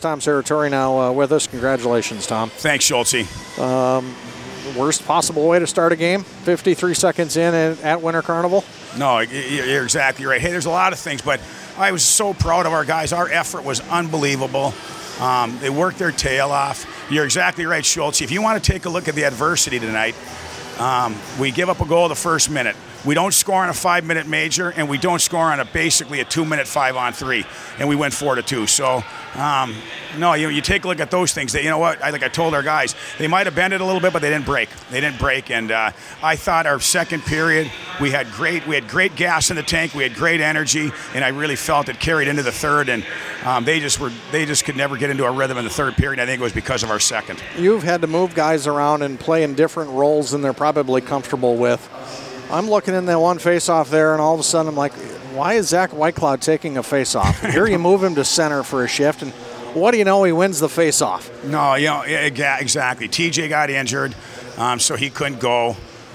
Tom Serratore now with us. Congratulations, Tom. Thanks, Schultze. Worst possible way to start a game, 53 seconds in at Winter Carnival? No, you're exactly right. Hey, there's a lot of things, but I was so proud of our guys. Our effort was unbelievable. They worked their tail off. You're exactly right, Schultze. If you want to take a look at the adversity tonight, we give up a goal the first minute. We don't score on a 5-minute major, and we don't score on basically a 2-minute 5-on-3, and we went 4-2. So, no, you take a look at those things. That, you know what? Like I told our guys, they might have bended a little bit, but they didn't break. And I thought our second period we had great gas in the tank. We had great energy, and I really felt it carried into the third. And they just could never get into a rhythm in the third period. I think it was because of our second. You've had to move guys around and play in different roles than they're probably comfortable with. I'm looking in that one face-off there, and all of a sudden I'm like, why is Zach Whitecloud taking a face-off? Here you move him to center for a shift, and what do you know? He wins the face-off. No, exactly. TJ got injured, so he couldn't go.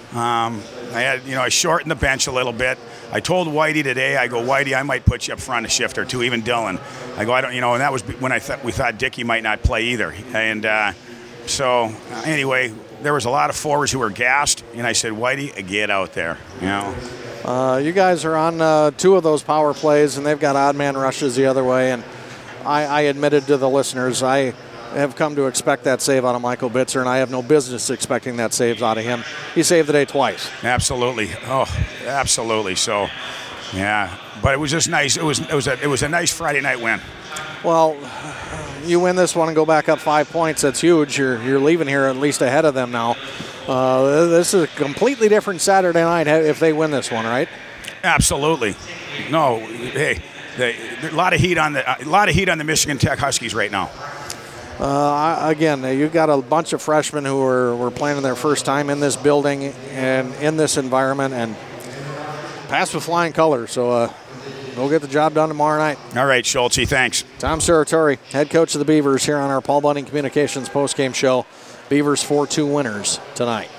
I shortened the bench a little bit. I told Whitey today, I go, Whitey, I might put you up front a shift or two, even Dylan. I go, and that was when we thought Dickey might not play either. And anyway, there was a lot of forwards who were gassed, and I said, Whitey, get out there. You guys are on two of those power plays, and they've got odd man rushes the other way. And I admitted to the listeners, I have come to expect that save out of Michael Bitzer, and I have no business expecting that save out of him. He saved the day twice. Absolutely. Oh, absolutely. So, yeah. But it was just nice. It was a nice Friday night win. Well, you win this one and go back up 5 points. That's huge. You're leaving here at least ahead of them now. This is a completely different Saturday night if they win this one, right? Absolutely. No, hey, a lot of heat on the Michigan Tech Huskies right now. Again, you've got a bunch of freshmen who were playing their first time in this building and in this environment, and passed with flying colors. So we'll get the job done tomorrow night. All right, Schultze, thanks. Tom Serratore, head coach of the Beavers, here on our Paul Bunting Communications postgame show. Beavers 4-2 winners tonight.